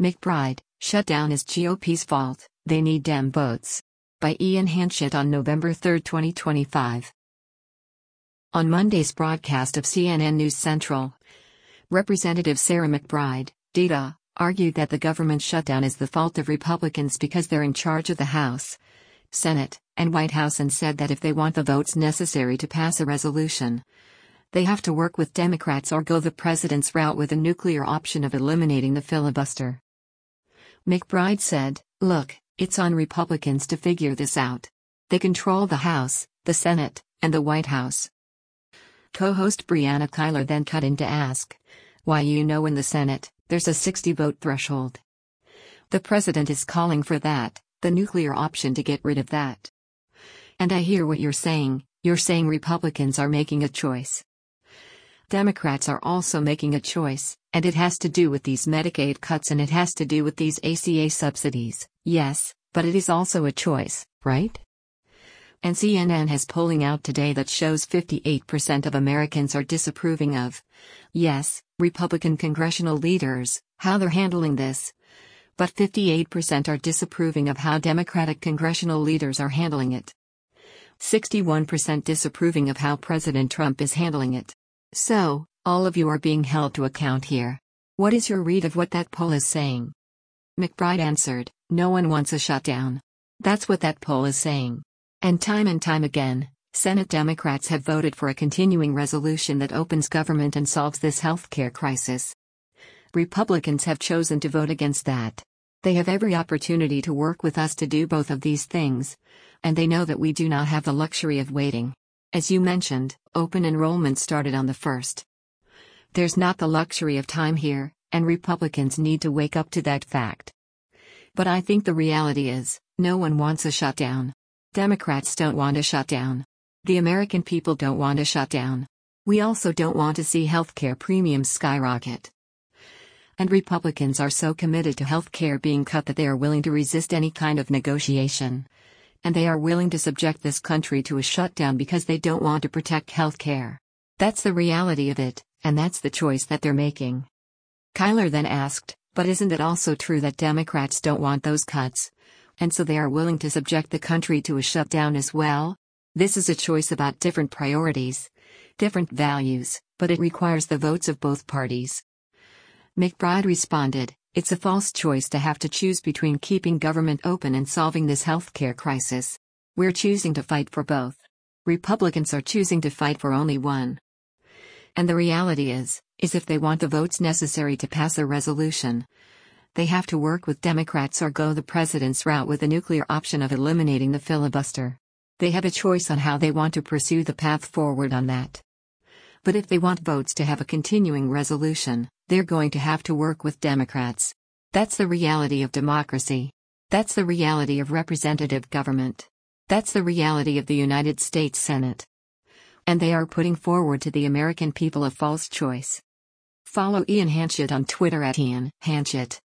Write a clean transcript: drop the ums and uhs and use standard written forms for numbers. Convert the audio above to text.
McBride, shutdown is GOP's fault, they need Dem votes. By Ian Hanchett on November 3, 2025. On Monday's broadcast of CNN News Central, Representative Sarah McBride, DTA, argued that the government shutdown is the fault of Republicans because they're in charge of the House, Senate, and White House, and said that if they want the votes necessary to pass a resolution, they have to work with Democrats or go the president's route with a nuclear option of eliminating the filibuster. McBride said, "Look, it's on Republicans to figure this out. They control the House, the Senate, and the White House." Co-host Brianna Keilar then cut in to ask, "Why, in the Senate, there's a 60-vote threshold. The president is calling for that, the nuclear option, to get rid of that. And I hear what you're saying Republicans are making a choice. Democrats are also making a choice, and it has to do with these Medicaid cuts and it has to do with these ACA subsidies, yes, but it is also a choice, right?" And CNN has polling out today that shows 58% of Americans are disapproving of, yes, Republican congressional leaders, how they're handling this. But 58% are disapproving of how Democratic congressional leaders are handling it. 61% disapproving of how President Trump is handling it. So, all of you are being held to account here. What is your read of what that poll is saying? McBride answered, "No one wants a shutdown. That's what that poll is saying. And time again, Senate Democrats have voted for a continuing resolution that opens government and solves this healthcare crisis. Republicans have chosen to vote against that. They have every opportunity to work with us to do both of these things, and they know that we do not have the luxury of waiting. As you mentioned, open enrollment started on the 1st. There's not the luxury of time here, and Republicans need to wake up to that fact. But I think the reality is, no one wants a shutdown. Democrats don't want a shutdown. The American people don't want a shutdown. We also don't want to see healthcare premiums skyrocket. And Republicans are so committed to healthcare being cut that they are willing to resist any kind of negotiation. And they are willing to subject this country to a shutdown because they don't want to protect healthcare. That's the reality of it, and that's the choice that they're making." Keilar then asked, "But isn't it also true that Democrats don't want those cuts? And so they are willing to subject the country to a shutdown as well? This is a choice about different priorities, different values, but it requires the votes of both parties." McBride responded, "It's a false choice to have to choose between keeping government open and solving this healthcare crisis. We're choosing to fight for both. Republicans are choosing to fight for only one. And the reality is if they want the votes necessary to pass a resolution, they have to work with Democrats or go the president's route with a nuclear option of eliminating the filibuster. They have a choice on how they want to pursue the path forward on that. But if they want votes to have a continuing resolution, they're going to have to work with Democrats. That's the reality of democracy. That's the reality of representative government. That's the reality of the United States Senate. And they are putting forward to the American people a false choice." Follow Ian Hanchett on Twitter @IanHanchett.